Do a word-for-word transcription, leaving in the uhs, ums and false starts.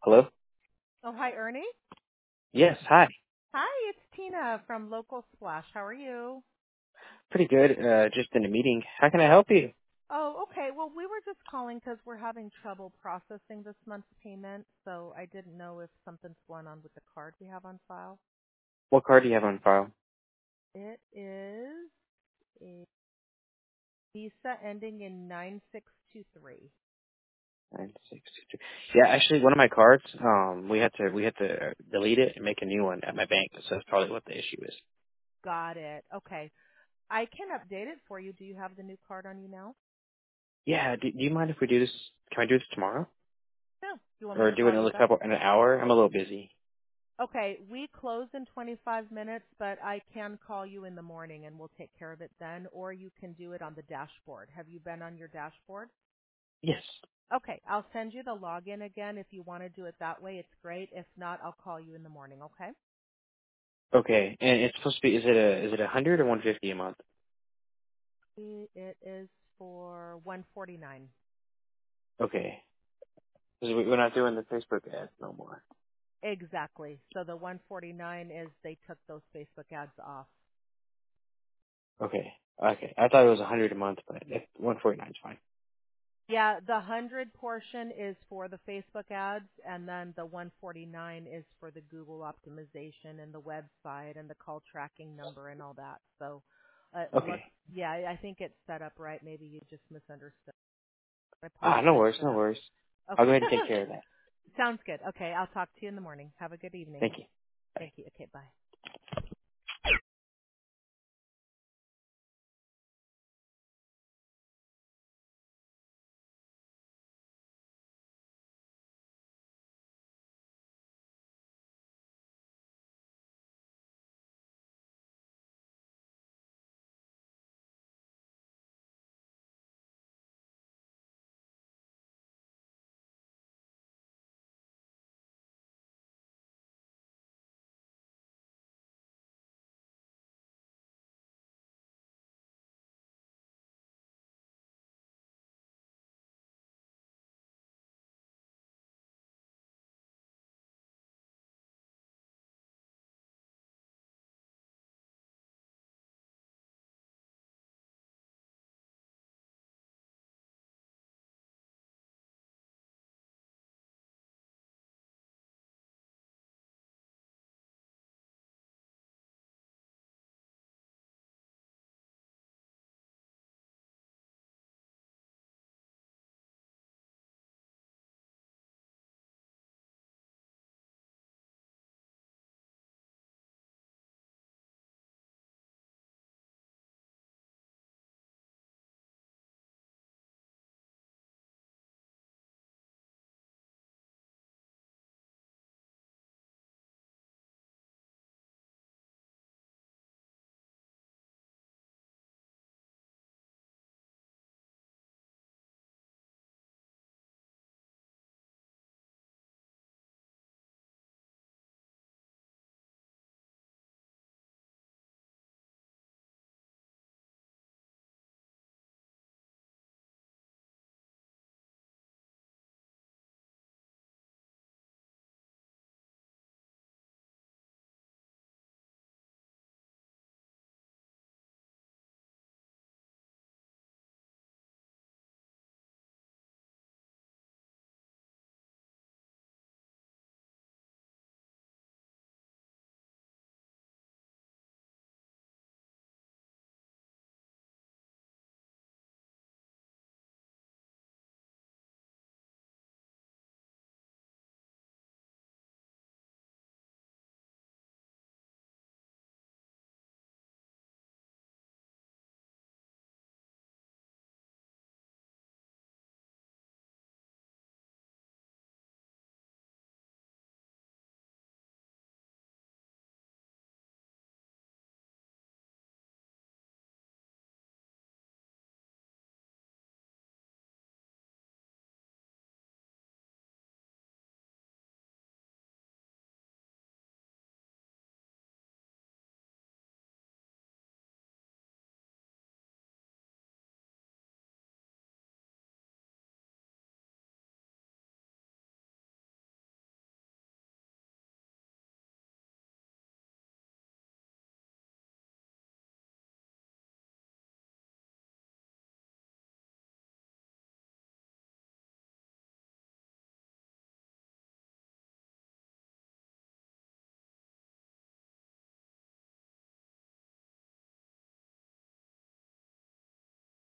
Hello? Oh, hi, Ernie. Yes, hi. Hi, it's Tina from Local Splash. How are you? Pretty good. Uh, just in a meeting. How can I help you? Oh, okay. Well, we were just calling because we're having trouble processing this month's payment, so I didn't know if something's going on with the card we have on file. What card do you have on file? It is a Visa ending in nine six two three. Nine six two two. Yeah, actually, one of my cards. Um, we had to we had to delete it and make a new one at my bank. So that's probably what the issue is. Got it. Okay. I can update it for you. Do you have the new card on you now? Yeah. Do, do you mind if we do this? Can I do this tomorrow, No. You want me or to do it call in you a back? couple in an hour? I'm a little busy. Okay, we close in twenty-five minutes, but I can call you in the morning and we'll take care of it then, or you can do it on the dashboard. Have you been on your dashboard? Yes. Okay, I'll send you the login again. If you want to do it that way, it's great. If not, I'll call you in the morning, okay? Okay. And it's supposed to be. Is it a is it a hundred or one fifty a month? It is for one forty-nine. Okay. 'Cause we- we're not doing the Facebook ads no more. Exactly. So the one forty-nine is they took those Facebook ads off. Okay. Okay. I thought it was a hundred a month, but one forty nine is fine. Yeah, the one hundred portion is for the Facebook ads, and then the one forty-nine is for the Google optimization and the website and the call tracking number and all that. So, uh, look, Okay. yeah, I I think it's set up right. Maybe you just misunderstood. I Ah, no apologize worries, for no that. worries. I'll go Okay. ahead and take care of that. Sounds good. Okay, I'll talk to you in the morning. Have a good evening. Thank you. Bye. Thank you. Okay, bye.